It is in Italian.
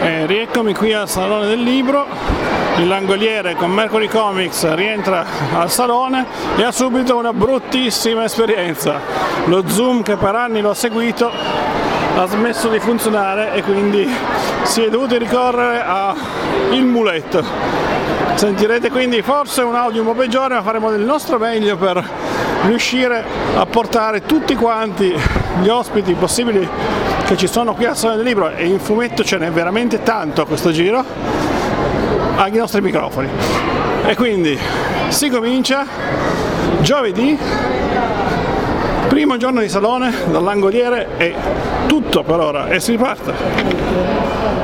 Rieccomi qui al Salone del Libro. Il Langoliere con Mercury Comics rientra al salone e ha subito una bruttissima esperienza. Lo Zoom che per anni l'ho seguito ha smesso di funzionare e quindi si è dovuto ricorrere al muletto. Sentirete quindi forse un audio un po' peggiore, ma faremo del nostro meglio per riuscire a portare tutti quanti gli ospiti possibili che ci sono qui al Salone del Libro, e in fumetto ce n'è veramente tanto a questo giro, ai nostri microfoni. E quindi si comincia giovedì, primo giorno di salone dal Langoliere, e tutto per ora, e si riparte.